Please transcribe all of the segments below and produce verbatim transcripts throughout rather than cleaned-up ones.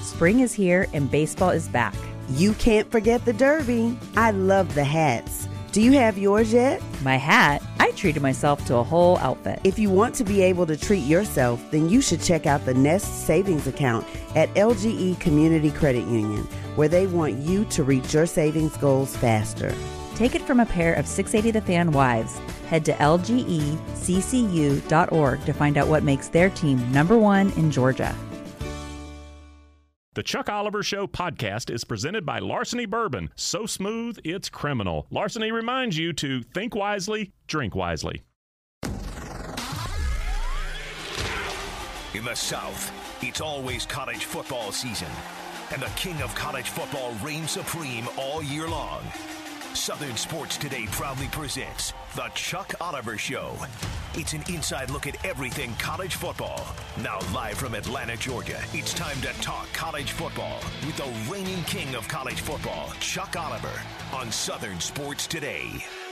Spring is here and baseball is back. You can't forget the Derby. I love the hats. Do you have yours yet? My hat? I treated myself to a whole outfit. If you want to be able to treat yourself, then you should check out the Nest Savings Account at L G E Community Credit Union, where they want you to reach your savings goals faster. Take it from a pair of six eighty The Fan wives. Head to L G E C C U dot org to find out what makes their team number one in Georgia. The Chuck Oliver Show podcast is presented by Larceny Bourbon. So smooth, it's criminal. Larceny reminds you to think wisely, drink wisely. In the South, it's always college football season, and the king of college football reigns supreme all year long. Southern Sports Today proudly presents The Chuck Oliver Show. It's an inside look at everything college football. Now live from Atlanta, Georgia, it's time to talk college football with the reigning king of college football, Chuck Oliver, on Southern Sports Today.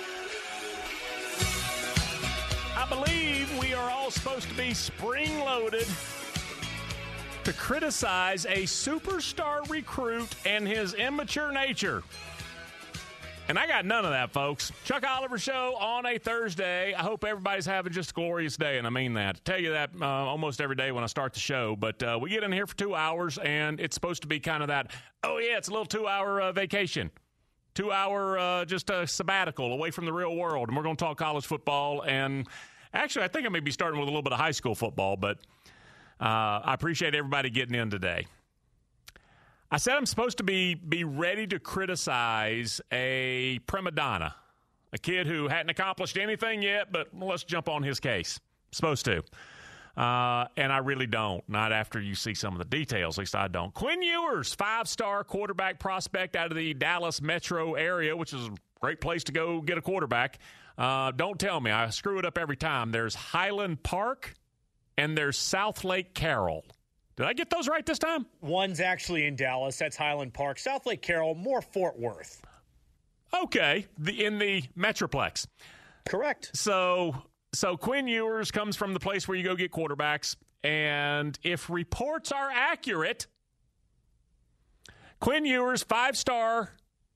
I believe we are all supposed to be spring-loaded to criticize a superstar recruit and his immature nature. And I got none of that, folks. Chuck Oliver Show on a Thursday. I hope everybody's having just a glorious day, and I mean that. I tell you that uh, almost every day when I start the show. But uh, we get in here for two hours, and it's supposed to be kind of that, oh, yeah, it's a little two-hour uh, vacation. Two-hour uh, just a sabbatical away from the real world. And we're going to talk college football. And actually, I think I may be starting with a little bit of high school football, but uh, I appreciate everybody getting in today. I said I'm supposed to be be ready to criticize a prima donna, a kid who hadn't accomplished anything yet, but let's jump on his case. Supposed to. Uh, and I really don't. Not after you see some of the details. At least I don't. Quinn Ewers, five-star quarterback prospect out of the Dallas metro area, which is a great place to go get a quarterback. Uh, don't tell me. I screw it up every time. There's Highland Park and there's South Lake Carroll. Did I get those right this time? One's actually in Dallas. That's Highland Park. South Lake Carroll, more Fort Worth. Okay, the in the Metroplex. Correct. So, so Quinn Ewers comes from the place where you go get quarterbacks, and if reports are accurate, Quinn Ewers, five-star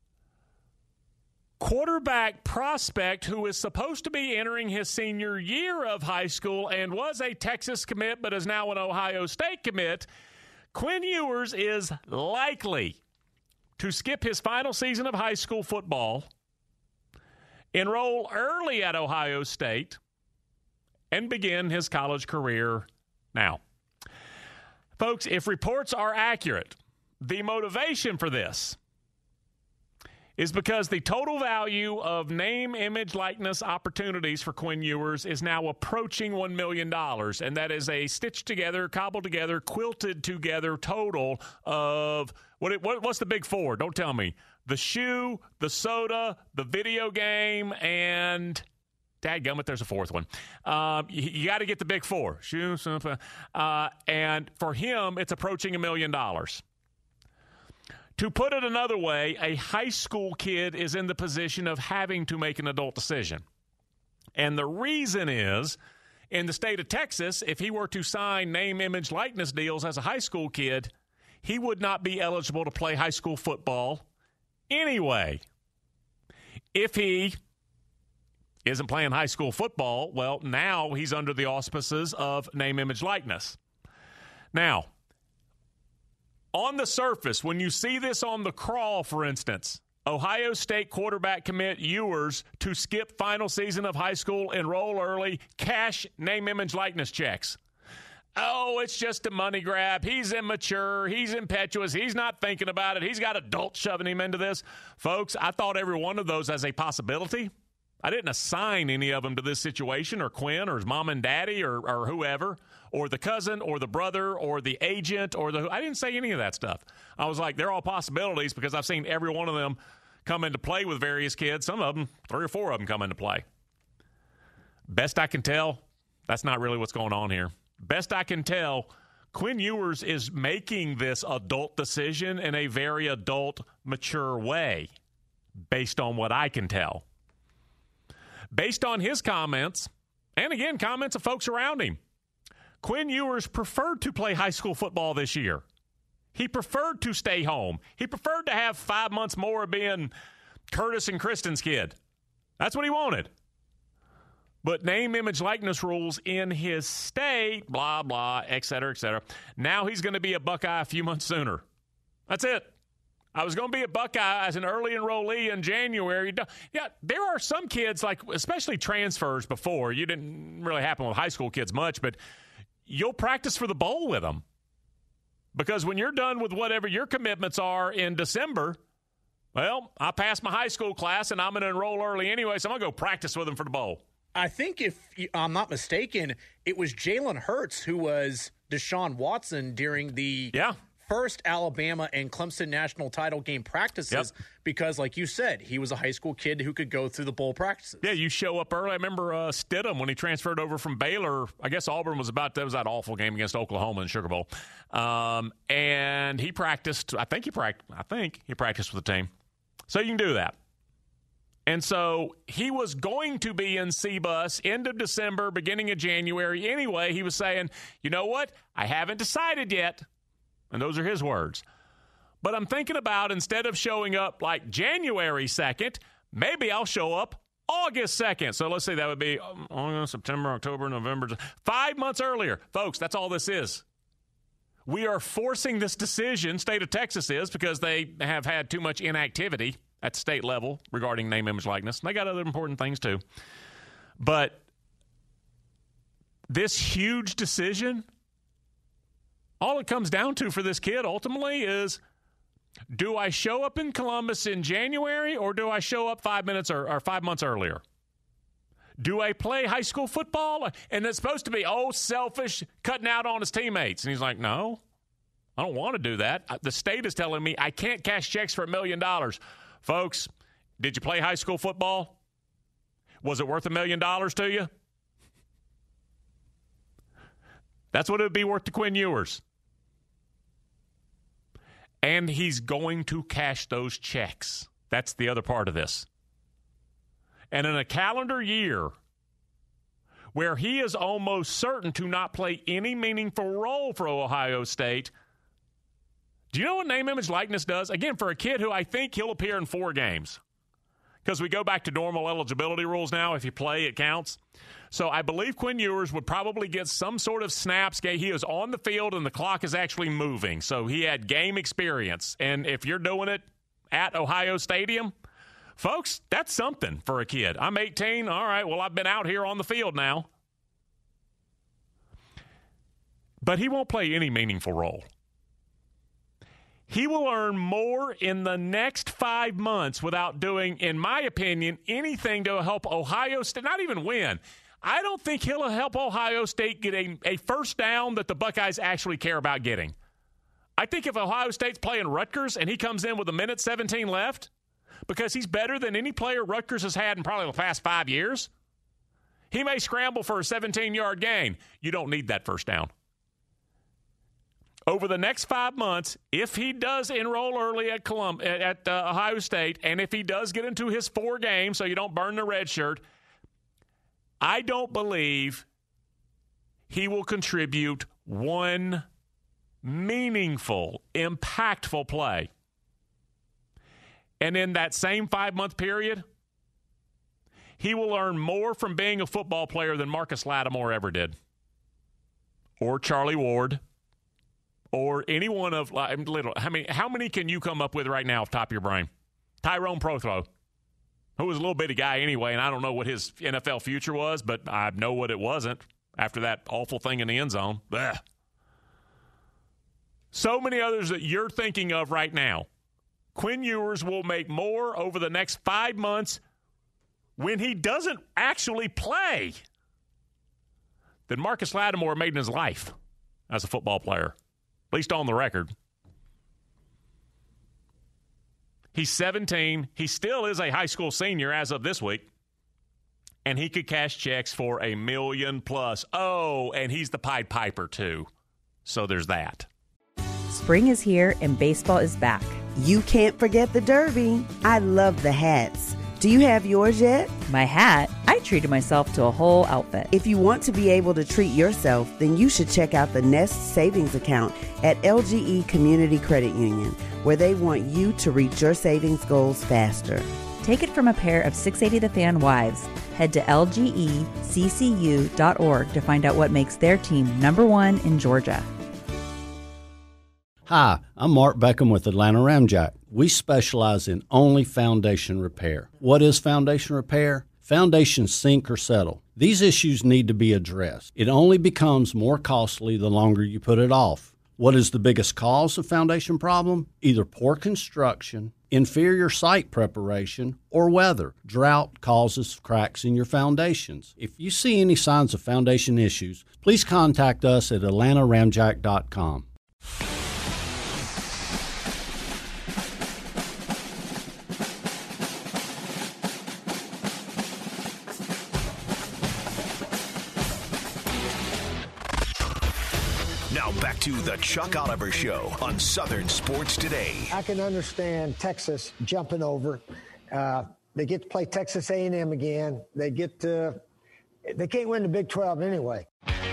quarterback prospect who is supposed to be entering his senior year of high school and was a Texas commit but is now an Ohio State commit, Quinn Ewers is likely to skip his final season of high school football, enroll early at Ohio State, and begin his college career now. Folks, if reports are accurate, the motivation for this is because the total value of name, image, likeness opportunities for Quinn Ewers is now approaching one million dollars, and that is a stitched together, cobbled together, quilted together total of, what? It, what what's the big four? Don't tell me. The shoe, the soda, the video game, and dadgummit, there's a fourth one. Um, you you got to get the big four. Shoe, soda, uh, and for him, it's approaching a million dollars. To put it another way, a high school kid is in the position of having to make an adult decision. And the reason is, in the state of Texas, if he were to sign name, image, likeness deals as a high school kid, he would not be eligible to play high school football anyway. If he isn't playing high school football, well, now he's under the auspices of name, image, likeness. Now, on the surface, when you see this on the crawl, for instance, Ohio State quarterback commit Ewers to skip final season of high school, enroll early, cash name, image, likeness checks. Oh, it's just a money grab. He's immature. He's impetuous. He's not thinking about it. He's got adults shoving him into this. Folks, I thought every one of those as a possibility. I didn't assign any of them to this situation, or Quinn, or his mom and daddy, or, or whoever, or the cousin, or the brother, or the agent, or the – I didn't say any of that stuff. I was like, they're all possibilities because I've seen every one of them come into play with various kids. Some of them, three or four of them come into play. Best I can tell, that's not really what's going on here. Best I can tell, Quinn Ewers is making this adult decision in a very adult, mature way based on what I can tell. Based on his comments, and again, comments of folks around him, Quinn Ewers preferred to play high school football this year. He preferred to stay home. He preferred to have five months more of being Curtis and Kristen's kid. That's what he wanted. But name, image, likeness rules in his state, blah, blah, et cetera, et cetera. Now he's going to be a Buckeye a few months sooner. That's it. I was going to be a Buckeye as an early enrollee in January. Yeah, there are some kids, like especially transfers before. You didn't really happen with high school kids much, but you'll practice for the bowl with them. Because when you're done with whatever your commitments are in December, well, I passed my high school class and I'm going to enroll early anyway, so I'm going to go practice with them for the bowl. I think if I'm not mistaken, it was Jalen Hurts who was Deshaun Watson during the yeah. first Alabama and Clemson national title game practices yep. because, like you said, he was a high school kid who could go through the bowl practices. Yeah, you show up early. I remember uh, Stidham when he transferred over from Baylor. I guess Auburn was about that was that awful game against Oklahoma in Sugar Bowl, um, and he practiced. I think he practiced. I think he practiced with the team, so you can do that. And so he was going to be in C-Bus end of December, beginning of January. Anyway, he was saying, you know what? I haven't decided yet. And those are his words. But I'm thinking about instead of showing up like January second, maybe I'll show up August second. So let's say that would be August, September, October, November. Five months earlier. Folks, that's all this is. We are forcing this decision, state of Texas is, because they have had too much inactivity at the state level regarding name, image, likeness. And they got other important things too. But this huge decision, all it comes down to for this kid ultimately is, do I show up in Columbus in January or do I show up five minutes or, or five months earlier? Do I play high school football? And it's supposed to be, oh, selfish, cutting out on his teammates. And he's like, no, I don't want to do that. The state is telling me I can't cash checks for a million dollars. Folks, did you play high school football? Was it worth a million dollars to you? That's what it would be worth to Quinn Ewers. And he's going to cash those checks. That's the other part of this. And in a calendar year where he is almost certain to not play any meaningful role for Ohio State, do you know what name, image, likeness does? Again, for a kid who I think he'll appear in four games. Because we go back to normal eligibility rules now. If you play, it counts. So I believe Quinn Ewers would probably get some sort of snaps. He is on the field and the clock is actually moving. So he had game experience. And if you're doing it at Ohio Stadium, folks, that's something for a kid. I'm eighteen. All right, well, I've been out here on the field now. But he won't play any meaningful role. He will earn more in the next five months without doing, in my opinion, anything to help Ohio State, not even win. I don't think he'll help Ohio State get a, a first down that the Buckeyes actually care about getting. I think if Ohio State's playing Rutgers and he comes in with a minute seventeen left, because he's better than any player Rutgers has had in probably the past five years, he may scramble for a seventeen-yard gain. You don't need that first down. Over the next five months, if he does enroll early at Colum- at uh, Ohio State, and if he does get into his four games so you don't burn the red shirt, I don't believe he will contribute one meaningful, impactful play. And in that same five-month period, he will earn more from being a football player than Marcus Lattimore ever did, or Charlie Ward, or any one of like, little. I mean, how many can you come up with right now off the top of your brain? Tyrone Prothro, who was a little bitty guy anyway, and I don't know what his N F L future was, but I know what it wasn't after that awful thing in the end zone. Blech. So many others that you're thinking of right now. Quinn Ewers will make more over the next five months when he doesn't actually play than Marcus Lattimore made in his life as a football player. At least on the record. He's seventeen. He still is a high school senior as of this week. And he could cash checks for a million plus. Oh, and he's the Pied Piper, too. So there's that. Spring is here and baseball is back. You can't forget the Derby. I love the hats. Do you have yours yet? My hat? I treated myself to a whole outfit. If you want to be able to treat yourself, then you should check out the Nest Savings Account at L G E Community Credit Union, where they want you to reach your savings goals faster. Take it from a pair of six eighty The Fan wives. Head to L G E C C U dot org to find out what makes their team number one in Georgia. Hi, I'm Mark Beckham with Atlanta Ramjack. We specialize in only foundation repair. What is foundation repair? Foundations sink or settle. These issues need to be addressed. It only becomes more costly the longer you put it off. What is the biggest cause of foundation problem? Either poor construction, inferior site preparation, or weather. Drought causes cracks in your foundations. If you see any signs of foundation issues, please contact us at atlanta ramjack dot com. Now back to the Chuck Oliver Show on Southern Sports Today. I can understand Texas jumping over. Uh, they get to play Texas A and M again. They get to, they can't win the Big twelve anyway.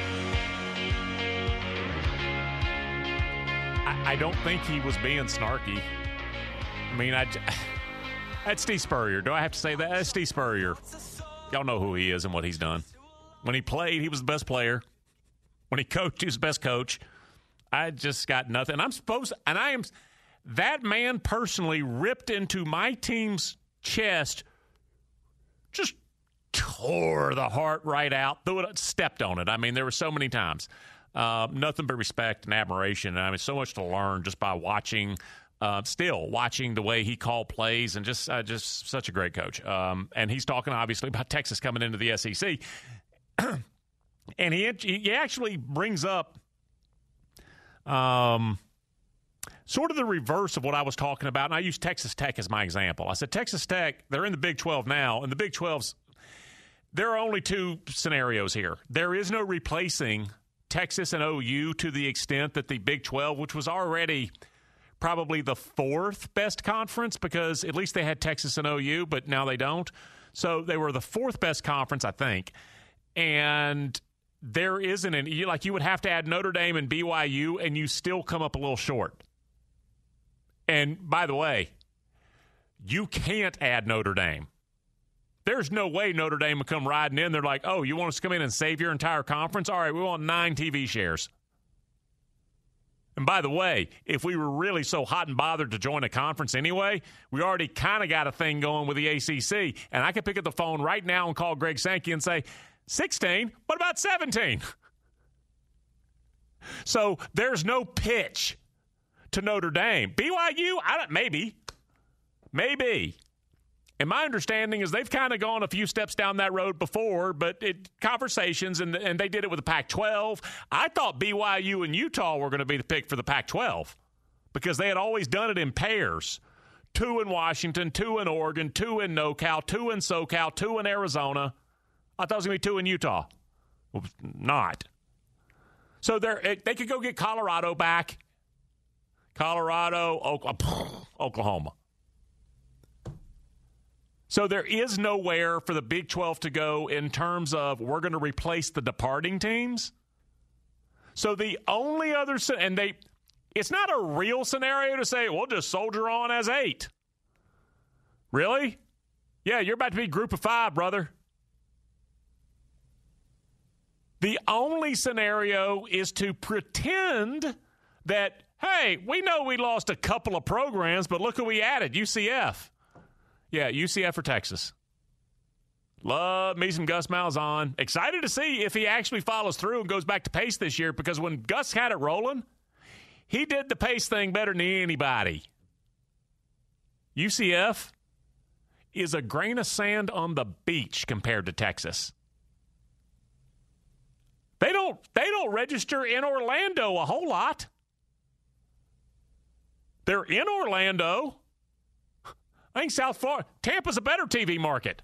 I, I don't think he was being snarky. I mean, I, that's Steve Spurrier. Do I have to say that? That's Steve Spurrier. Y'all know who he is and what he's done. When he played, he was the best player. When he coached, he was the best coach. I just got nothing. I'm supposed, and I am, that man personally ripped into my team's chest, just tore the heart right out, threw it, stepped on it. I mean, there were so many times. Uh, nothing but respect and admiration. And I mean, so much to learn just by watching, uh, still watching the way he called plays, and just, uh, just such a great coach. Um, and he's talking obviously about Texas coming into the S E C. And he he actually brings up um, sort of the reverse of what I was talking about. And I use Texas Tech as my example. I said Texas Tech, they're in the Big twelve now. And the Big twelve's, there are only two scenarios here. There is no replacing Texas and O U to the extent that the Big twelve, which was already probably the fourth best conference, because at least they had Texas and O U, but now they don't. So they were the fourth best conference, I think. And there isn't an – like you would have to add Notre Dame and B Y U, and you still come up a little short. And, by the way, you can't add Notre Dame. There's no way Notre Dame would come riding in. They're like, oh, you want us to come in and save your entire conference? All right, we want nine T V shares. And, by the way, if we were really so hot and bothered to join a conference anyway, we already kind of got a thing going with the A C C. And I could pick up the phone right now and call Greg Sankey and say – sixteen, what about seventeen? So there's no pitch to Notre Dame. B Y U, I don't, maybe. Maybe. And my understanding is they've kind of gone a few steps down that road before, but it, conversations, and, and they did it with the Pac twelve. I thought B Y U and Utah were going to be the pick for the Pac twelve because they had always done it in pairs. Two in Washington, two in Oregon, two in NoCal, two in SoCal, two in Arizona. I thought it was going to be two in Utah. Well, not. So they they could go get Colorado back. Colorado, Oklahoma. So there is nowhere for the Big twelve to go in terms of we're going to replace the departing teams. So the only other – and they – it's not a real scenario to say, we'll just soldier on as eight. Really? Yeah, you're about to be group of five, brother. The only scenario is to pretend that, hey, we know we lost a couple of programs, but look who we added, U C F. Yeah, U C F for Texas. Love me some Gus Malzahn. Excited to see if he actually follows through and goes back to pace this year, because when Gus had it rolling, he did the pace thing better than anybody. U C F is a grain of sand on the beach compared to Texas. They don't they don't register in Orlando a whole lot. They're in Orlando. I think South Florida, Tampa's a better T V market.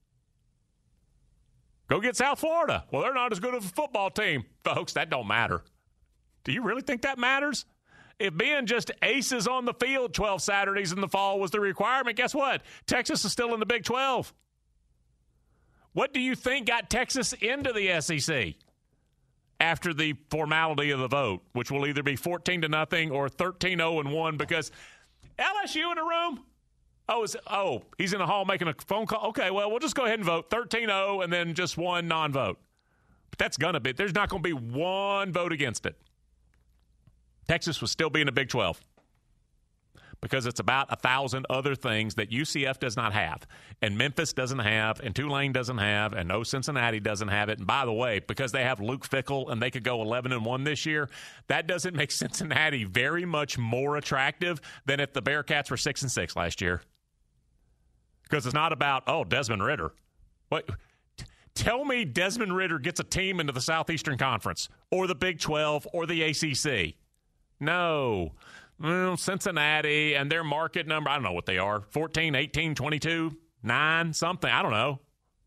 Go get South Florida. Well, they're not as good of a football team. Folks, that don't matter. Do you really think that matters? If being just aces on the field twelve Saturdays in the fall was the requirement, guess what? Texas is still in the Big twelve. What do you think got Texas into the S E C after the formality of the vote, which will either be fourteen to nothing or thirteen oh and one because L S U in the room? Oh, is, oh, he's in the hall making a phone call. Okay, well, we'll just go ahead and vote thirteen oh and then just one non-vote. But that's going to be – there's not going to be one vote against it. Texas would still be in the Big twelve because it's about a thousand other things that U C F does not have, and Memphis doesn't have, and Tulane doesn't have, and no Cincinnati doesn't have it. And by the way, because they have Luke Fickell and they could go eleven and one this year, that doesn't make Cincinnati very much more attractive than if the Bearcats were six and six last year. Because it's not about, oh, Desmond Ridder. What? T- tell me Desmond Ridder gets a team into the Southeastern Conference or the Big twelve or the A C C. No. Well, Cincinnati and their market number, I don't know what they are, fourteen, eighteen, twenty-two, nine, something, I don't know.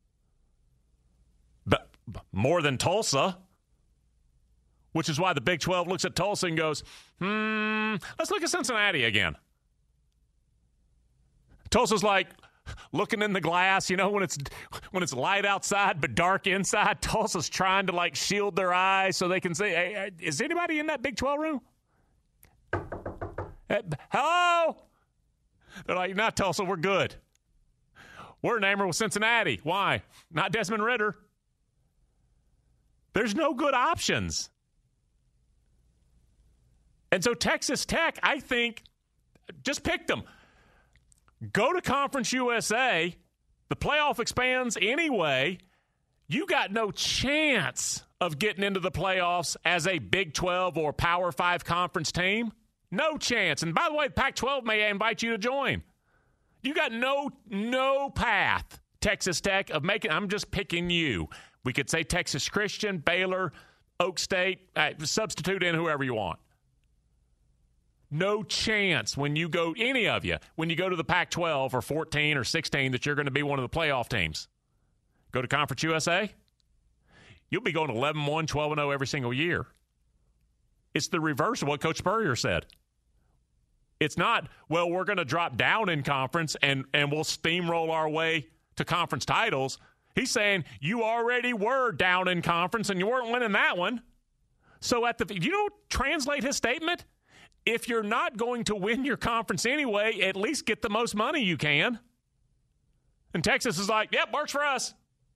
But more than Tulsa, which is why the Big twelve looks at Tulsa and goes, hmm, let's look at Cincinnati again. Tulsa's like looking in the glass, you know, when it's when it's light outside but dark inside. Tulsa's trying to, like, shield their eyes so they can say, hey, is anybody in that Big twelve room? Hello? They're like, not Tulsa, we're good. We're enamored with Cincinnati. Why? Not Desmond Ridder. There's no good options. And so Texas Tech, I think, just picked them. Go to Conference U S A. The playoff expands anyway. You got no chance of getting into the playoffs as a Big twelve or Power five conference team. No chance. And by the way, Pac twelve may invite you to join. You got no no path, Texas Tech, of making – I'm just picking you. We could say Texas Christian, Baylor, Oak State. Uh, substitute in whoever you want. No chance when you go – any of you, when you go to the Pac twelve or fourteen or sixteen that you're going to be one of the playoff teams. Go to Conference U S A, you'll be going eleven and one, twelve and oh every single year. It's the reverse of what Coach Spurrier said. It's not, well, we're going to drop down in conference and, and we'll steamroll our way to conference titles. He's saying you already were down in conference and you weren't winning that one. So at the, you know, translate his statement? If you're not going to win your conference anyway, at least get the most money you can. And Texas is like, yep, works for us.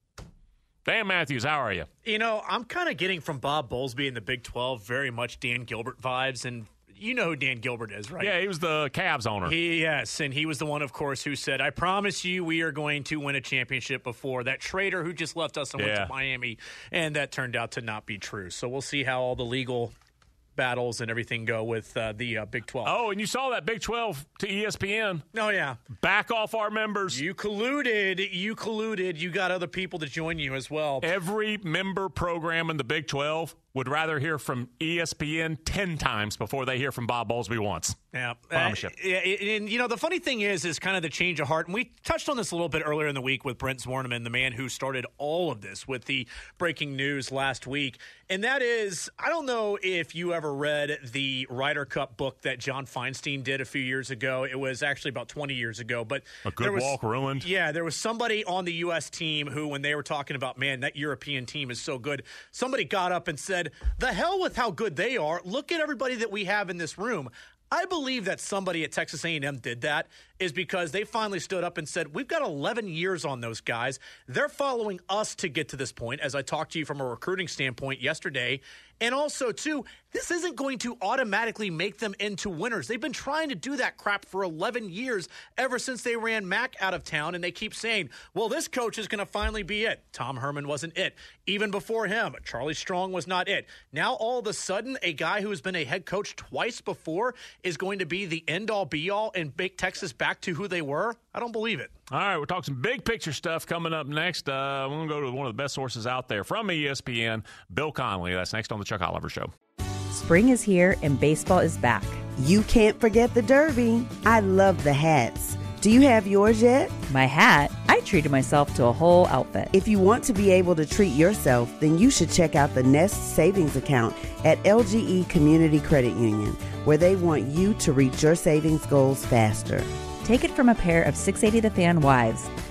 Dan Matthews, how are you? You know, I'm kind of getting from Bob Bowlesby in the Big twelve very much Dan Gilbert vibes, and you know who Dan Gilbert is, right? Yeah, he was the Cavs owner. He, yes, and he was the one, of course, who said, I promise you we are going to win a championship before. That traitor who just left us and yeah. went to Miami, and that turned out to not be true. So we'll see how all the legal battles and everything go with uh, the uh, Big twelve. Oh, and you saw that Big twelve to E S P N. Oh, yeah. Back off our members. You colluded. You colluded. You got other people to join you as well. Every member program in the Big twelve would rather hear from E S P N ten times before they hear from Bob Bowlesby once. Yeah. Promise uh, you. And, you know, the funny thing is, is kind of the change of heart. And we touched on this a little bit earlier in the week with Brent Zwerneman, the man who started all of this with the breaking news last week. And that is, I don't know if you ever read the Ryder Cup book that John Feinstein did a few years ago. It was actually about twenty years ago. But A Good was, Walk Ruined. Yeah, there was somebody on the U S team who, when they were talking about, man, that European team is so good, somebody got up and said, the hell with how good they are. Look at everybody that we have in this room. I believe that somebody at Texas A and M did that is because they finally stood up and said, we've got eleven years on those guys. They're following us to get to this point, as I talked to you from a recruiting standpoint yesterday. And also, too, this isn't going to automatically make them into winners. They've been trying to do that crap for eleven years, ever since they ran Mac out of town, and they keep saying, well, this coach is going to finally be it. Tom Herman wasn't it. Even before him, Charlie Strong was not it. Now, all of a sudden, a guy who has been a head coach twice before is going to be the end-all, be-all and make Texas back to who they were? I don't believe it. All right, we're talking some big picture stuff coming up next. Uh, we're going to go to one of the best sources out there from E S P N, Bill Connelly. That's next on the Chuck Oliver Show. Spring is here and baseball is back. You can't forget the Derby. I love the hats. Do you have yours yet? My hat? I treated myself to a whole outfit. If you want to be able to treat yourself, then you should check out the Nest Savings Account at L G E Community Credit Union, where they want you to reach your savings goals faster. Take it from a pair of six eighty The Fan wives.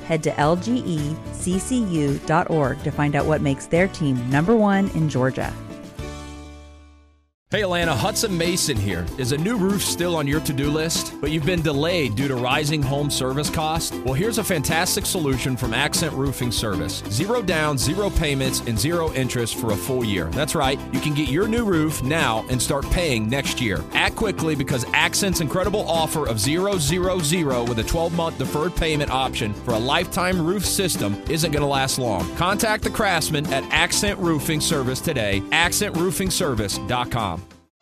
Head to L G E C C U dot org to find out what makes their team number one in Georgia. Hey Atlanta, Hudson Mason here. Is a new roof still on your to-do list, but you've been delayed due to rising home service costs? Well, here's a fantastic solution from Accent Roofing Service. Zero down, zero payments, and zero interest for a full year. That's right. You can get your new roof now and start paying next year. Act quickly because Accent's incredible offer of zero, zero, zero with a twelve-month deferred payment option for a lifetime roof system isn't going to last long. Contact the craftsman at Accent Roofing Service today, accent roofing service dot com.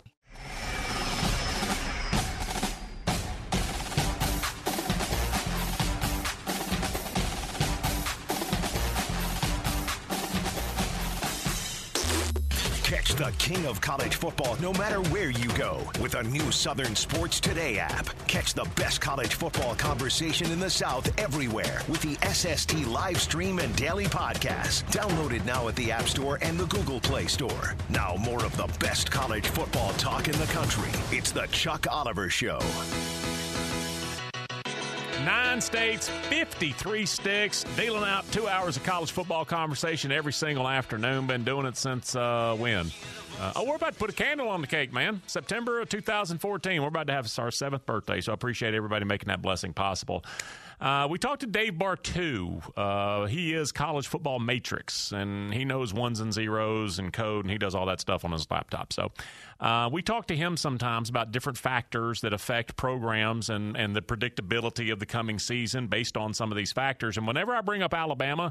Catch the king of college football no matter where you go with a new Southern Sports Today app. Catch the best college football conversation in the South everywhere with the S S T live stream and daily podcast. Downloaded now at the App Store and the Google Play Store. Now more of the best college football talk in the country. It's the Chuck Oliver Show. Nine states, fifty-three sticks, dealing out two hours of college football conversation every single afternoon. Been doing it since uh, when? Uh, oh, we're about to put a candle on the cake, man. September of two thousand fourteen. We're about to have our seventh birthday, so I appreciate everybody making that blessing possible. Uh, we talked to Dave Bartoo. Uh, he is College Football Matrix, and he knows ones and zeros and code, and he does all that stuff on his laptop. So uh, we talk to him sometimes about different factors that affect programs and, and the predictability of the coming season based on some of these factors. And whenever I bring up Alabama,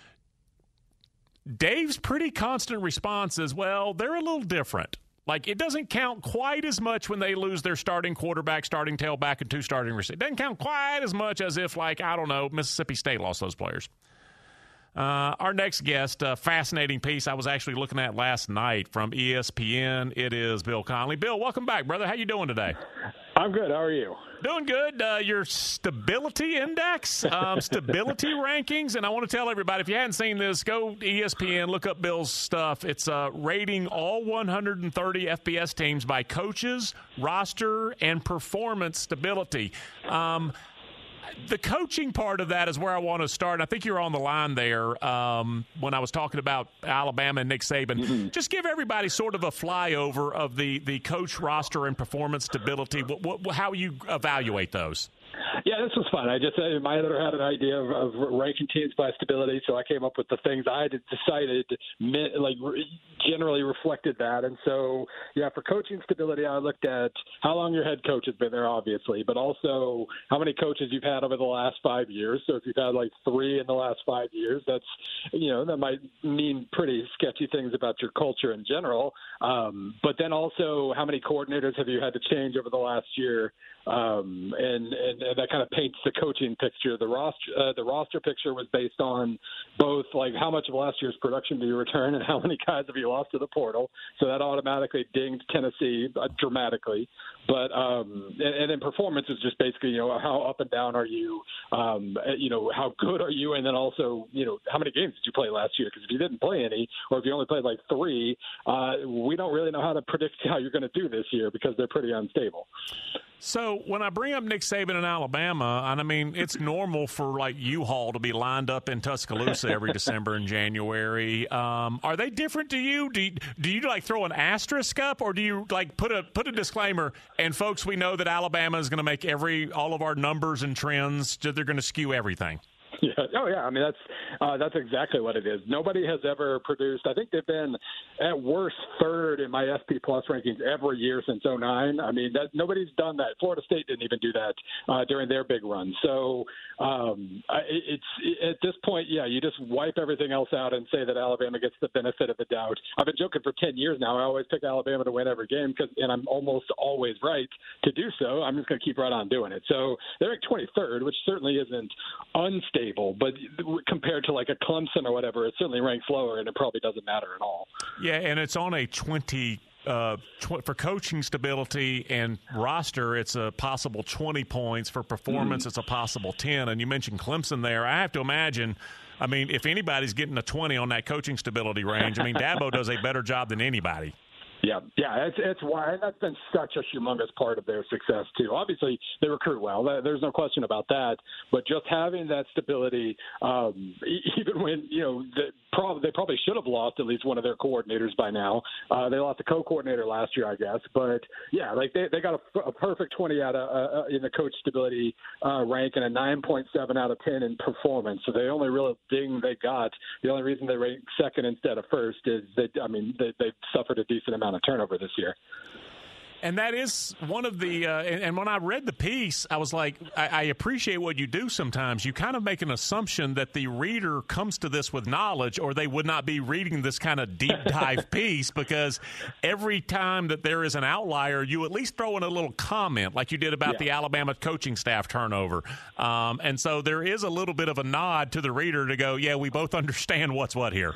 Dave's pretty constant response is, well, they're a little different. Like, it doesn't count quite as much when they lose their starting quarterback, starting tailback, and two starting receivers. It doesn't count quite as much as if, like, I don't know, Mississippi State lost those players. Uh, our next guest, a fascinating piece I was actually looking at last night from E S P N. It is Bill Connelly. Bill, welcome back, brother. How you doing today? I'm good. How are you? Doing good. Uh, your stability index, um, stability rankings, and I want to tell everybody, if you hadn't seen this, go to E S P N, look up Bill's stuff. It's uh, rating all one hundred thirty F B S teams by coaches, roster, and performance stability. Um, the coaching part of that is where I want to start. I think you were on the line there um, when I was talking about Alabama and Nick Saban. Mm-hmm. Just give everybody sort of a flyover of the, the coach roster and performance stability, what, what, how you evaluate those. Yeah, this was fun. I just uh, my editor had an idea of, of ranking teams by stability, so I came up with the things I had decided like generally reflected that. And so, yeah, for coaching stability, I looked at how long your head coach has been there, obviously, but also how many coaches you've had over the last five years. So if you've had like three in the last five years, that's, you know, that might mean pretty sketchy things about your culture in general. Um, but then also, how many coordinators have you had to change over the last year? Um, and, and, and that kind of paints the coaching picture. The roster, uh, the roster picture was based on both like how much of last year's production do you return and how many guys have you lost to the portal. So that automatically dinged Tennessee uh, dramatically. But um, and, and then performance is just basically, you know, how up and down are you? Um, you know, how good are you? And then also, you know, how many games did you play last year? Because if you didn't play any, or if you only played like three, uh, we don't really know how to predict how you're going to do this year because they're pretty unstable. So when I bring up Nick Saban in Alabama, and I mean, it's normal for like U-Haul to be lined up in Tuscaloosa every December and January. Um, are they different to you? Do you, do you like throw an asterisk up, or do you like put a put a disclaimer? And folks, we know that Alabama is going to make every all of our numbers and trends. They're going to skew everything. Yeah. Oh, yeah. I mean, that's uh, that's exactly what it is. Nobody has ever produced. I think they've been at worst third in my F P Plus rankings every year since oh nine. I mean, that, nobody's done that. Florida State didn't even do that uh, during their big run. So um, I, it's it, at this point, yeah, you just wipe everything else out and say that Alabama gets the benefit of the doubt. I've been joking for ten years now. I always pick Alabama to win every game, cause, and I'm almost always right to do so. I'm just going to keep right on doing it. So they're at twenty-third, which certainly isn't unstable. But compared to like a Clemson or whatever, it certainly ranks lower, and it probably doesn't matter at all. Yeah, and it's on a twenty uh, tw- for coaching stability and roster. It's a possible twenty points for performance. Mm. It's a possible ten. And you mentioned Clemson there. I have to imagine. I mean, if anybody's getting a twenty on that coaching stability range, I mean, Dabo does a better job than anybody. Yeah, yeah, it's it's why that's been such a humongous part of their success too. Obviously, they recruit well. There's no question about that. But just having that stability, um, even when you know the, probably they probably should have lost at least one of their coordinators by now. Uh, they lost a co-coordinator last year, I guess. But yeah, like they, they got a, a perfect twenty out of uh, in the coach stability uh, rank and a nine point seven out of ten in performance. So the only real thing they got, the only reason they rank second instead of first is that I mean they they suffered a decent amount of turnover this year. And that is one of the uh, – and, and when I read the piece, I was like, I, I appreciate what you do sometimes. You kind of make an assumption that the reader comes to this with knowledge or they would not be reading this kind of deep dive piece, because every time that there is an outlier, you at least throw in a little comment like you did about yeah. the Alabama coaching staff turnover. Um, and so there is a little bit of a nod to the reader to go, yeah, we both understand what's what here.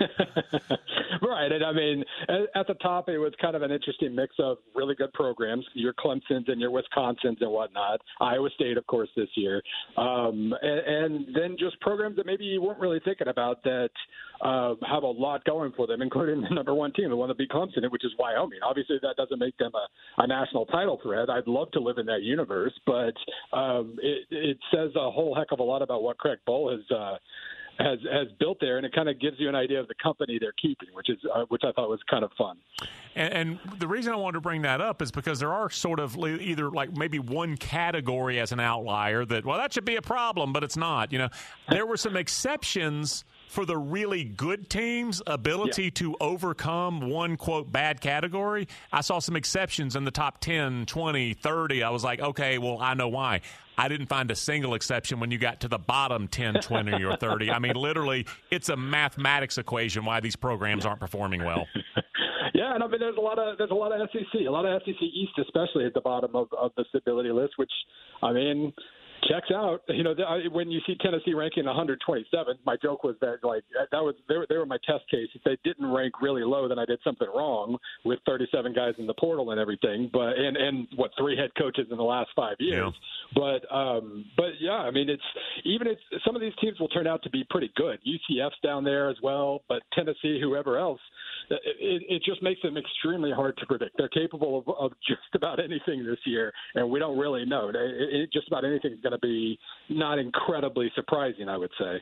Right. And, I mean, at the top, it was kind of an interesting mix of really good programs, your Clemsons and your Wisconsins and whatnot, Iowa State, of course, this year, um, and, and then just programs that maybe you weren't really thinking about that uh, have a lot going for them, including the number one team, the one that beat Clemson, which is Wyoming. Obviously, that doesn't make them a, a national title threat. I'd love to live in that universe, but um, it, it says a whole heck of a lot about what Craig Bohl has uh, has has built there, and it kind of gives you an idea of the company they're keeping, which is uh, which I thought was kind of fun. And, and the reason I wanted to bring that up is because there are sort of either like maybe one category as an outlier that, well, that should be a problem, but it's not. You know, there were some exceptions for the really good teams' ability yeah. to overcome one, quote, bad category. I saw some exceptions in the top ten, twenty, thirty. I was like, okay, well, I know why. I didn't find a single exception when you got to the bottom ten, twenty, or thirty. I mean, literally, it's a mathematics equation why these programs aren't performing well. Yeah, and I mean, there's a lot of there's a lot of S E C, a lot of S E C East, especially at the bottom of, of the stability list, which, I mean, checks out. You know, when you see Tennessee ranking one hundred twenty-seventh, my joke was that like that was they were, they were my test case. If they didn't rank really low, then I did something wrong with thirty-seven guys in the portal and everything. But and and what three head coaches in the last five years. Yeah. But um, but yeah, I mean, it's even if some of these teams will turn out to be pretty good. U C F's down there as well, but Tennessee, whoever else. It, it just makes them extremely hard to predict. They're capable of, of just about anything this year, and we don't really know. It, it, just about anything is going to be not incredibly surprising, I would say.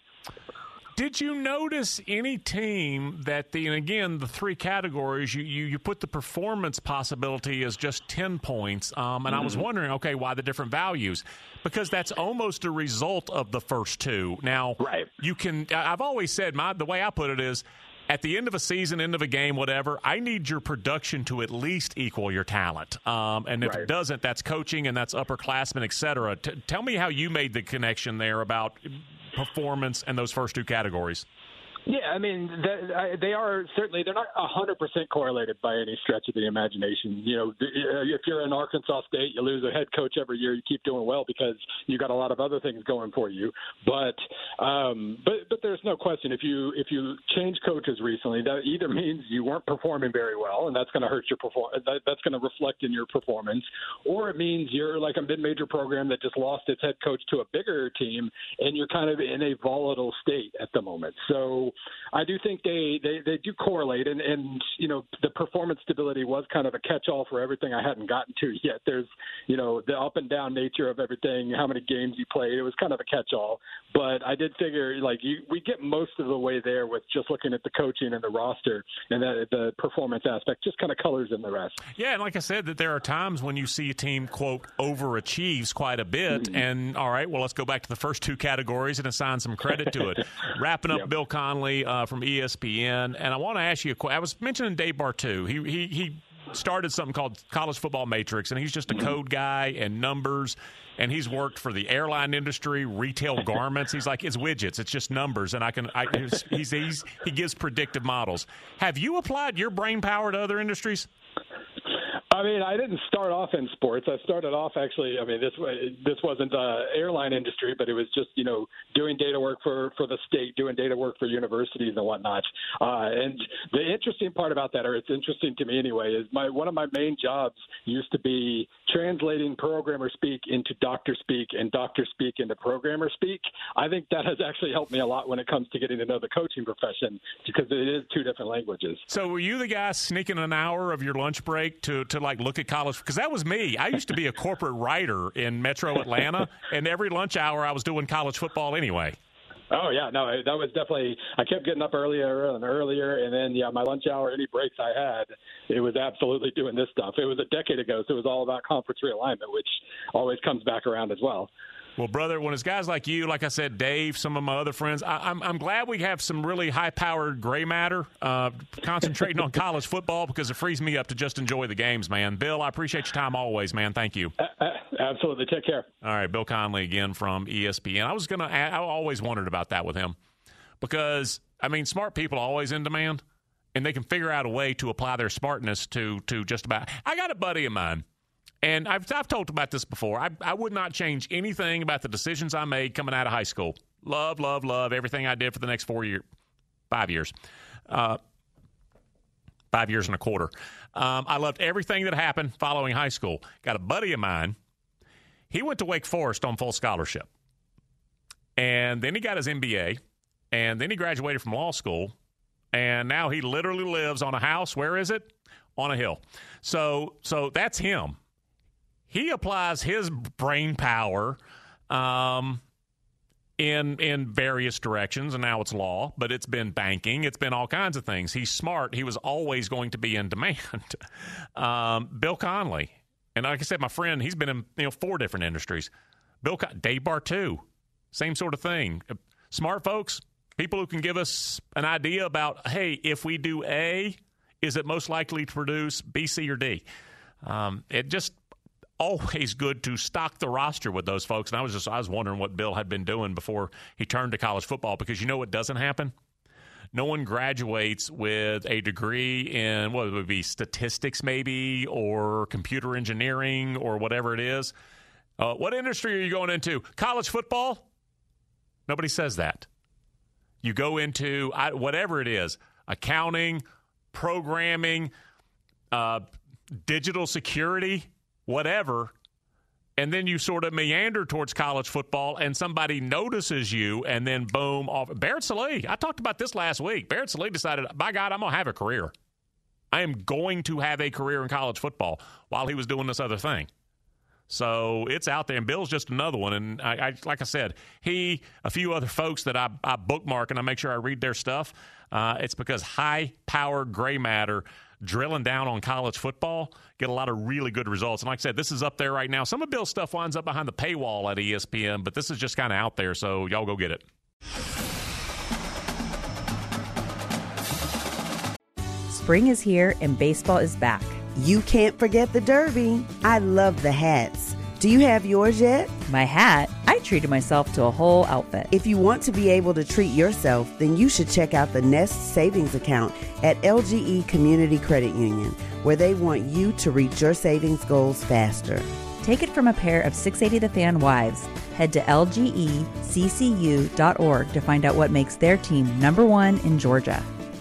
Did you notice any team that the, and again, the three categories, you, you, you put the performance possibility as just ten points, um, and mm-hmm. I was wondering, okay, why the different values? Because that's almost a result of the first two. Now, right. you can, I've always said, my the way I put it is, at the end of a season, end of a game, whatever, I need your production to at least equal your talent. Um, and if right. it doesn't, that's coaching and that's upperclassmen, et cetera. T- tell me how you made the connection there about performance and those first two categories. Yeah, I mean, they are certainly – they're not one hundred percent correlated by any stretch of the imagination. You know, if you're in Arkansas State, you lose a head coach every year, you keep doing well because you got a lot of other things going for you. But um, but but there's no question, if you if you change coaches recently, that either means you weren't performing very well, and that's going to hurt your perform- that, that's going to reflect in your performance, or it means you're like a mid-major program that just lost its head coach to a bigger team, and you're kind of in a volatile state at the moment. So I do think they, they, they do correlate, and, and, you know, the performance stability was kind of a catch-all for everything I hadn't gotten to yet. There's, you know, the up-and-down nature of everything, how many games you played. It was kind of a catch-all. But I did figure, like, you, we get most of the way there with just looking at the coaching and the roster, and that the performance aspect just kind of colors in the rest. Yeah, and like I said, that there are times when you see a team, quote, overachieves quite a bit, mm-hmm. and, all right, well, let's go back to the first two categories and assign some credit to it. Wrapping up yep. Bill Connelly, Uh, from E S P N, and I want to ask you a question. I was mentioning Dave Bartoo. He he he started something called College Football Matrix, and he's just a code guy and numbers, and he's worked for the airline industry, retail garments. He's like, it's widgets, it's just numbers, and I can. I, he's, he's he gives predictive models. Have you applied your brain power to other industries? I mean, I didn't start off in sports. I started off actually. I mean, this this wasn't the airline industry, but it was just you know doing data work for, for the state, doing data work for universities and whatnot. Uh, and the interesting part about that, or it's interesting to me anyway, is my one of my main jobs used to be translating programmer speak into doctor speak and doctor speak into programmer speak. I think that has actually helped me a lot when it comes to getting to know the coaching profession because it is two different languages. So were you the guy sneaking an hour of your lunch break to, to like look at college? Because that was me. I used to be a corporate writer in Metro Atlanta, and every lunch hour I was doing college football anyway. Oh, yeah, no, that was definitely – I kept getting up earlier and earlier, and then, yeah, my lunch hour, any breaks I had, it was absolutely doing this stuff. It was a decade ago, so it was all about conference realignment, which always comes back around as well. Well, brother, when it's guys like you, like I said, Dave, some of my other friends, I, I'm I'm glad we have some really high-powered gray matter uh, concentrating on college football because it frees me up to just enjoy the games, man. Bill, I appreciate your time always, man. Thank you. Uh, absolutely. Take care. All right, Bill Conley again from E S P N. I was going to – I always wondered about that with him because, I mean, smart people are always in demand, and they can figure out a way to apply their smartness to to just about – I got a buddy of mine. And I've, I've talked about this before. I, I would not change anything about the decisions I made coming out of high school. Love, love, love everything I did for the next four years, five years, uh, five years and a quarter. Um, I loved everything that happened following high school. Got a buddy of mine. He went to Wake Forest on full scholarship. And then he got his M B A. And then he graduated from law school. And now he literally lives on a house. Where is it? On a hill. So, so that's him. He applies his brain power um, in in various directions, and now it's law, but it's been banking. It's been all kinds of things. He's smart. He was always going to be in demand. um, Bill Conley, and like I said, my friend, he's been in you know four different industries. Bill Con- Dave Bartu, same sort of thing. Smart folks, people who can give us an idea about, hey, if we do A, is it most likely to produce B, C, or D? Um, it just always good to stock the roster with those folks. And I was just I was wondering what Bill had been doing before he turned to college football, because you know what doesn't happen? No one graduates with a degree in what it would be statistics maybe or computer engineering or whatever it is. Uh, what industry are you going into? College football? Nobody says that. You go into I, whatever it is, accounting, programming, uh, digital security, whatever, and then you sort of meander towards college football and somebody notices you and then boom, off. Barrett Sallee, I talked about this last week. Barrett Sallee decided, by God, I'm going to have a career. I am going to have a career in college football while he was doing this other thing. So it's out there, and Bill's just another one. And I, I like I said, he, a few other folks that I, I bookmark and I make sure I read their stuff. Uh, it's because high-powered gray matter drilling down on college football, get a lot of really good results. And like I said, this is up there right now. Some of Bill's stuff winds up behind the paywall at E S P N, but this is just kind of out there, so y'all go get it. Spring is here and baseball is back. You can't forget the Derby. I love the hats. Do you have yours yet? My hat? I treated myself to a whole outfit. If you want to be able to treat yourself, then you should check out the Nest Savings Account at L G E Community Credit Union, where they want you to reach your savings goals faster. Take it from a pair of six eighty The Fan wives. Head to L G E C C U dot org to find out what makes their team number one in Georgia.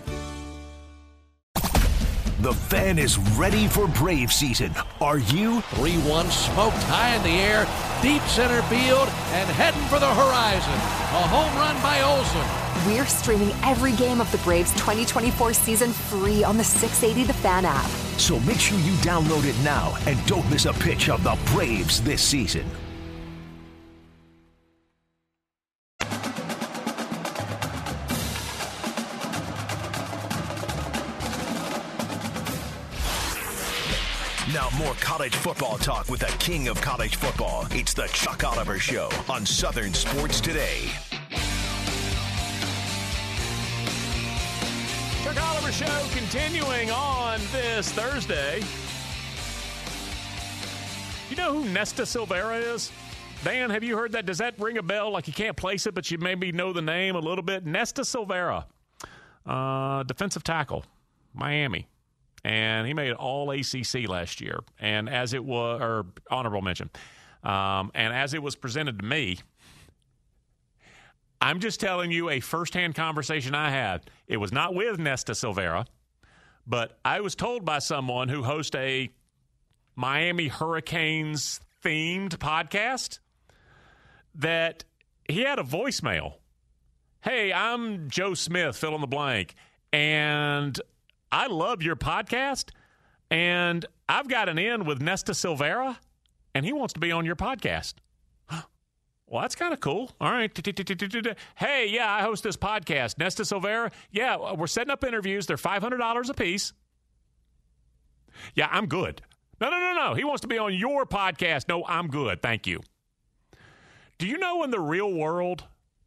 The Fan is ready for Brave season. Are you? three one smoked high in the air, deep center field, and heading for the horizon. A home run by Olsen. We're streaming every game of the Braves twenty twenty-four season free on the six eighty The Fan app. So make sure you download it now and don't miss a pitch of the Braves this season. Now more college football talk with the king of college football. It's the Chuck Oliver Show on Southern Sports Today. Chuck Oliver Show continuing on this Thursday. You know who Nesta Silvera is? Dan, have you heard that? Does that ring a bell? Like you can't place it, but you maybe know the name a little bit. Nesta Silvera, uh, defensive tackle, Miami. and he made all A C C last year. And as it was, or honorable mention, um, and as it was presented to me, I'm just telling you a firsthand conversation I had. It was not with Nesta Silvera, but I was told by someone who hosts a Miami Hurricanes themed podcast that he had a voicemail. Hey, I'm Joe Smith, fill in the blank, and I love your podcast, and I've got an in with Nesta Silvera, and he wants to be on your podcast. Well, that's kind of cool. All right. Hey, yeah, I host this podcast. Nesta Silvera, yeah, we're setting up interviews. They're five hundred dollars a piece. Yeah, I'm good. No, no, no, no. He wants to be on your podcast. No, I'm good. Thank you. Do you know in the real world?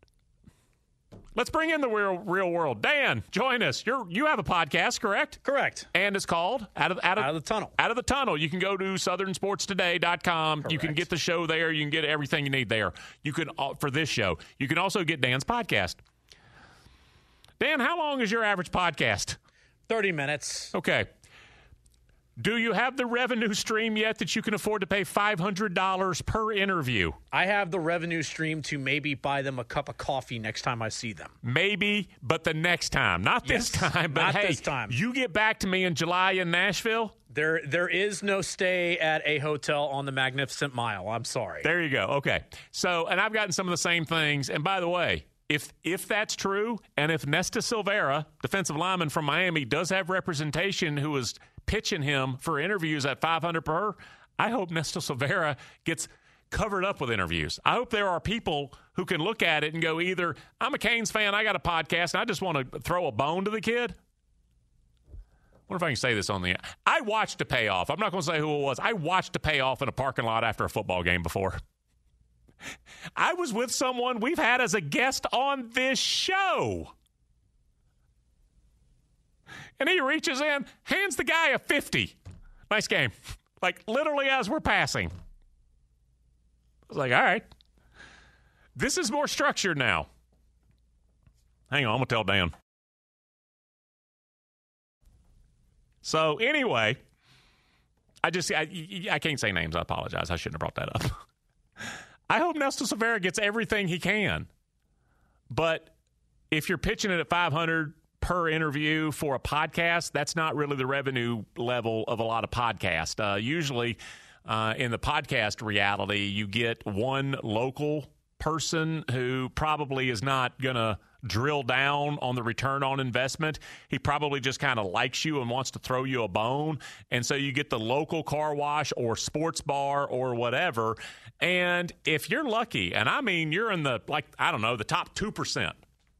Let's bring in the real real world. Dan, join us. You're you have a podcast, correct? Correct. And it's called Out of Out of, Out of the Tunnel. Out of the Tunnel. You can go to southern sports today dot com. Correct. You can get the show there. You can get everything you need there. You can uh, for this show. You can also get Dan's podcast. Dan, how long is your average podcast? thirty minutes. Okay. Do you have the revenue stream yet that you can afford to pay five hundred dollars per interview? I have the revenue stream to maybe buy them a cup of coffee next time I see them. Maybe, but the next time. Not yes, this time, but not hey, this time. You get back to me in July in Nashville. There, there is no stay at a hotel on the Magnificent Mile. I'm sorry. There you go. Okay. So, and I've gotten some of the same things. And by the way, if if that's true, and if Nesta Silvera, defensive lineman from Miami, does have representation who is pitching him for interviews at five hundred per, I hope Nesta Silvera gets covered up with interviews. I hope there are people who can look at it and go, either I'm a Canes fan, I got a podcast, and I just want to throw a bone to the kid. I wonder if I can say this on the – I watched a payoff. I'm not going to say who it was. I watched a payoff in a parking lot after a football game before. I was with someone we've had as a guest on this show. And he reaches in, hands the guy a fifty. Nice game. Like, literally as we're passing. I was like, all right. This is more structured now. Hang on, I'm going to tell Dan. So, anyway, I just, I, I can't say names. I apologize. I shouldn't have brought that up. I hope Nesta Silvera gets everything he can. But if you're pitching it at five hundred per interview for a podcast, that's not really the revenue level of a lot of podcasts. Uh, usually uh, in the podcast reality, you get one local person who probably is not going to drill down on the return on investment. He probably just kind of likes you and wants to throw you a bone. And so you get the local car wash or sports bar or whatever. And if you're lucky, and I mean you're in the, like, I don't know, the top two percent,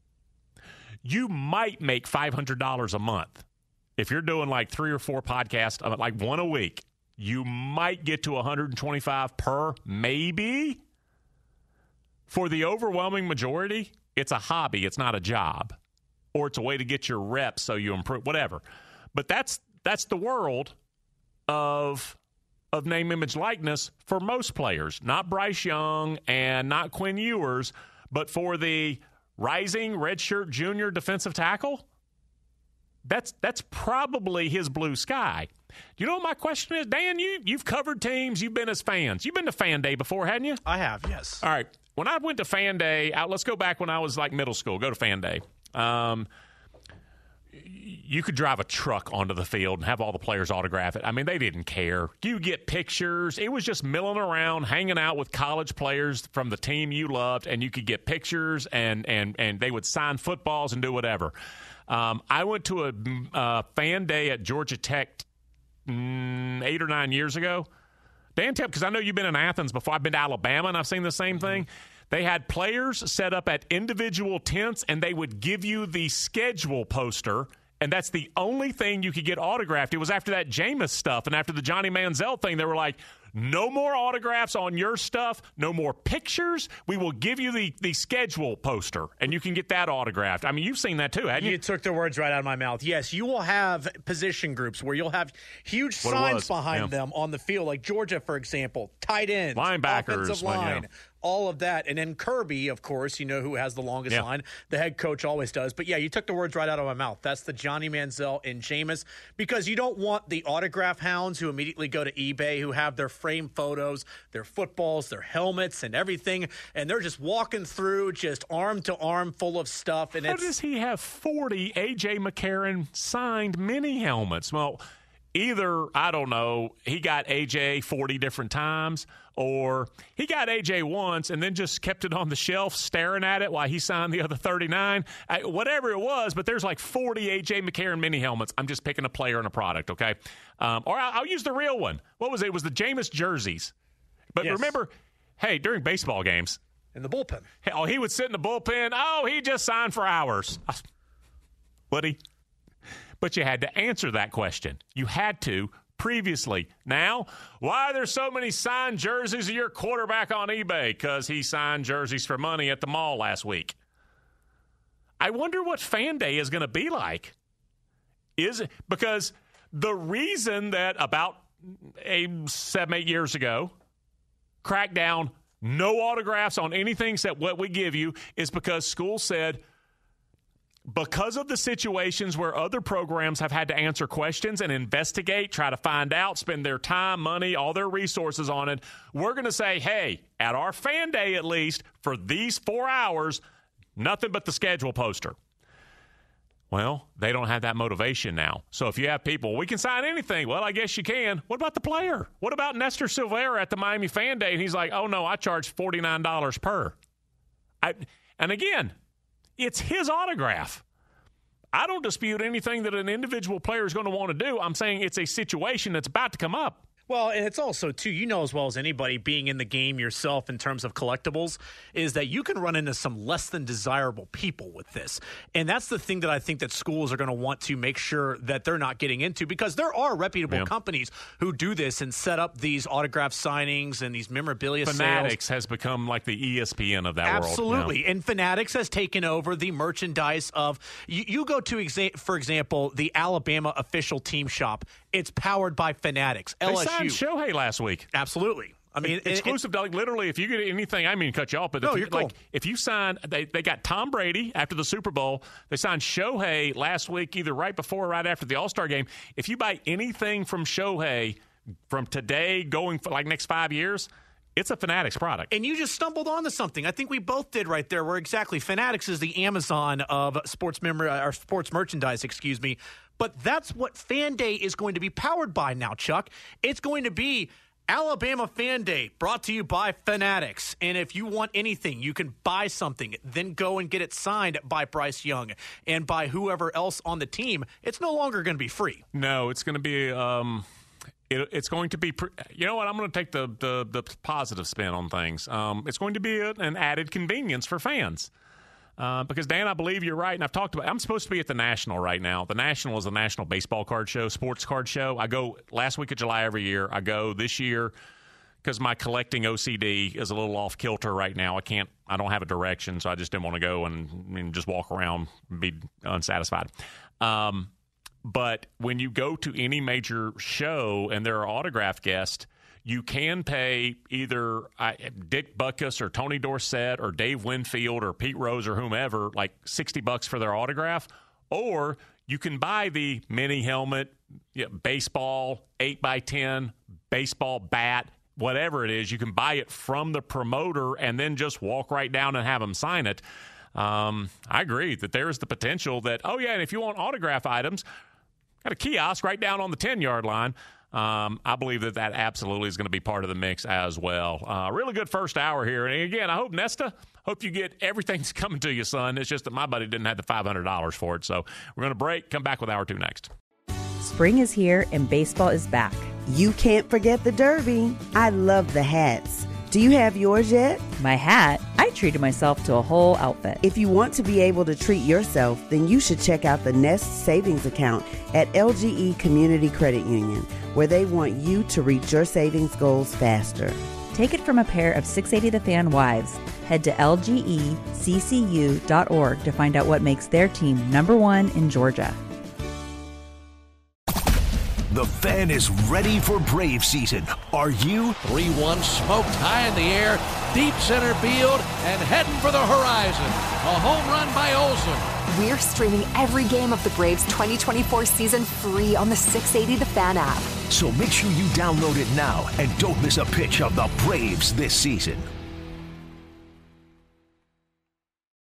you might make five hundred dollars a month. If you're doing like three or four podcasts, like one a week, you might get to one hundred twenty-five per, maybe. For the overwhelming majority, it's a hobby. It's not a job. Or it's a way to get your reps so you improve, whatever. But that's that's the world of, of name, image, likeness for most players. Not Bryce Young and not Quinn Ewers, but for the rising redshirt junior defensive tackle, that's that's probably his blue sky. Do you know what my question is? Dan, you, you've covered teams. You've been as fans. You've been to Fan Day before, hadn't you? I have, yes. All right. When I went to Fan Day, out, let's go back when I was like middle school. Go to Fan Day. Um, you could drive a truck onto the field and have all the players autograph it. I mean, they didn't care. You get pictures. It was just milling around, hanging out with college players from the team you loved, and you could get pictures, and and and they would sign footballs and do whatever. Um, I went to a uh, Fan Day at Georgia Tech mm, eight or nine years ago. Dan, tell, because I know you've been in Athens before. I've been to Alabama, and I've seen the same thing. They had players set up at individual tents, and they would give you the schedule poster, and that's the only thing you could get autographed. It was after that Jameis stuff and after the Johnny Manziel thing. They were like, no more autographs on your stuff, no more pictures. We will give you the, the schedule poster, and you can get that autographed. I mean, you've seen that too, haven't you? You took the words right out of my mouth. Yes, you will have position groups where you'll have huge what signs behind yeah. them on the field, like Georgia, for example, tight ends, linebackers, offensive line. Yeah. all of that. And then Kirby, of course, you know who has the longest yeah. line. The head coach always does. But, yeah, you took the words right out of my mouth. That's the Johnny Manziel and Jameis, because you don't want the autograph hounds who immediately go to eBay, who have their frame photos, their footballs, their helmets and everything, and they're just walking through just arm to arm full of stuff. And How it's, does he have forty A J McCarron signed mini helmets? Well, either, I don't know, he got A J forty different times, or he got A J once and then just kept it on the shelf staring at it while he signed the other thirty-nine. I, whatever it was, but there's like forty A J McCarron mini helmets. I'm just picking a player and a product, okay? Um, or I'll, I'll use the real one. What was it? It was the Jameis jerseys. But yes. remember, hey, during baseball games. In the bullpen. Oh, he would sit in the bullpen. Oh, he just signed for hours. Would he? But you had to answer that question. You had to previously. Now, why are there so many signed jerseys of your quarterback on eBay? Because he signed jerseys for money at the mall last week. I wonder what Fan Day is going to be like. Is it because the reason that about a seven, eight years ago, crackdown, no autographs on anything except what we give you, is because schools said, because of the situations where other programs have had to answer questions and investigate, try to find out, spend their time, money, all their resources on it, we're going to say, hey, at our Fan Day at least, for these four hours, nothing but the schedule poster. Well, they don't have that motivation now. So if you have people, we can sign anything. Well, I guess you can. What about the player? What about Nestor Silvera at the Miami Fan Day? And he's like, oh, no, I charge forty-nine dollars per. I, and again, it's his autograph. I don't dispute anything that an individual player is going to want to do. I'm saying it's a situation that's about to come up. Well, and it's also, too, you know as well as anybody, being in the game yourself in terms of collectibles, is that you can run into some less than desirable people with this. And that's the thing that I think that schools are going to want to make sure that they're not getting into, because there are reputable yeah. companies who do this and set up these autograph signings and these memorabilia Fanatics sales. has become like the E S P N of that Absolutely. world. Absolutely. Yeah. And Fanatics has taken over the merchandise of, you, you go to, exa- for example, the Alabama official team shop. It's powered by Fanatics. They L S U. signed Shohei last week. Absolutely. I mean, it, exclusive. It, it, like literally, if you get anything, I mean, cut you off. But no, if you, you're cool. like, if you sign, they they got Tom Brady after the Super Bowl. They signed Shohei last week, either right before or right after the All-Star game. If you buy anything from Shohei from today going for like next five years, it's a Fanatics product. And you just stumbled onto something. I think we both did right there. Where exactly Fanatics is the Amazon of sports memory or sports merchandise. Excuse me. But that's what Fan Day is going to be powered by now, Chuck. It's going to be Alabama Fan Day, brought to you by Fanatics. And if you want anything, you can buy something, then go and get it signed by Bryce Young and by whoever else on the team. It's no longer going to be free. No, it's going to be um, it, it's going to be pre- – you know what? I'm going to take the, the, the positive spin on things. Um, it's going to be a, an added convenience for fans. Uh, because, Dan, I believe you're right, and I've talked about – I'm supposed to be at the National right now. The National is a national baseball card show, sports card show. I go last week of July every year. I go this year because my collecting O C D is a little off kilter right now. I can't – I don't have a direction, so I just didn't want to go and, and just walk around and be unsatisfied. Um, but when you go to any major show and there are autograph guests – you can pay either uh, Dick Butkus or Tony Dorsett or Dave Winfield or Pete Rose or whomever like sixty bucks for their autograph, or you can buy the mini helmet, you know, baseball, eight by ten, baseball bat, whatever it is. You can buy it from the promoter and then just walk right down and have them sign it. Um, I agree that there is the potential that, oh, yeah, and if you want autograph items, got a kiosk right down on the ten-yard line. Um, I believe that that absolutely is going to be part of the mix as well. Uh, really good first hour here. And again, I hope, Nesta, hope you get everything that's coming to you, son. It's just that my buddy didn't have the five hundred dollars for it. So we're going to break, come back with hour two next. Spring is here and baseball is back. You can't forget the Derby. I love the hats. Do you have yours yet? My hat? I treated myself to a whole outfit. If you want to be able to treat yourself, then you should check out the Nest Savings Account at L G E Community Credit Union, where they want you to reach your savings goals faster. Take it from a pair of six eighty The Fan wives. Head to L G E C C U dot org to find out what makes their team number one in Georgia. The Fan is ready for Brave season. Are you? three one smoked high in the air, deep center field and heading for the horizon. A home run by Olsen. We're streaming every game of the Braves twenty twenty-four season free on the six eighty The Fan app. So make sure you download it now and don't miss a pitch of the Braves this season.